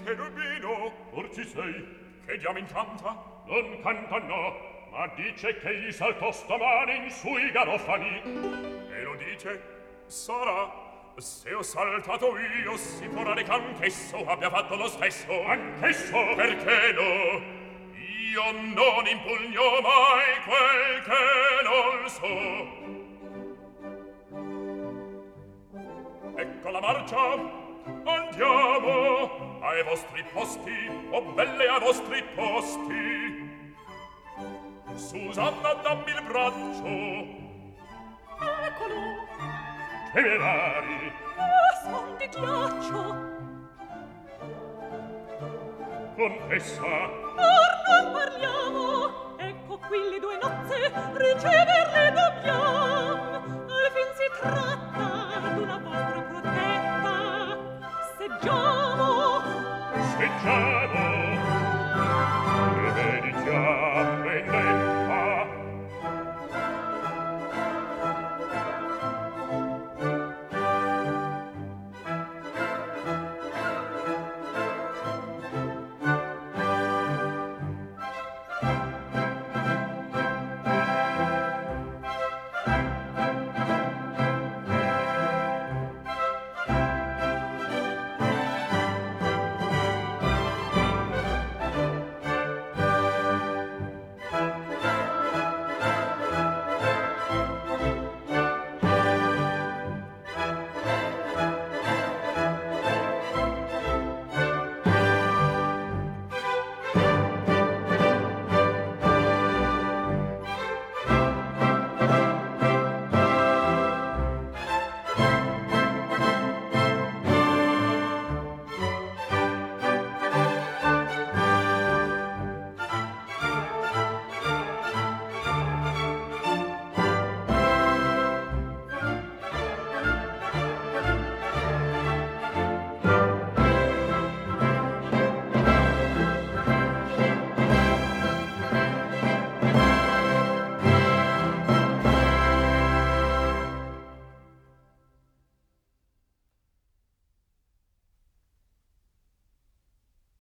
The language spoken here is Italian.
cherubino. Or ci sei? Che diamo incanta? Non canta no, ma dice che gli saltò stamane in sui garofani. E lo dice? Sarà. Se ho saltato io, si può rare che anch'esso abbia fatto lo stesso. Anch'esso? Perché no? Io non impugno mai quel che non so. Ecco la marcia. Andiamo ai vostri posti, o belle ai vostri posti. Susanna, dammi il braccio. Eccolo. Temerari. Son di ghiaccio. Contessa. Or non parliamo. Ecco qui le 2 nozze, riceverle dobbiam. Al fin si tratta d'una vostra protetta. Seggiamo. Seggiamo.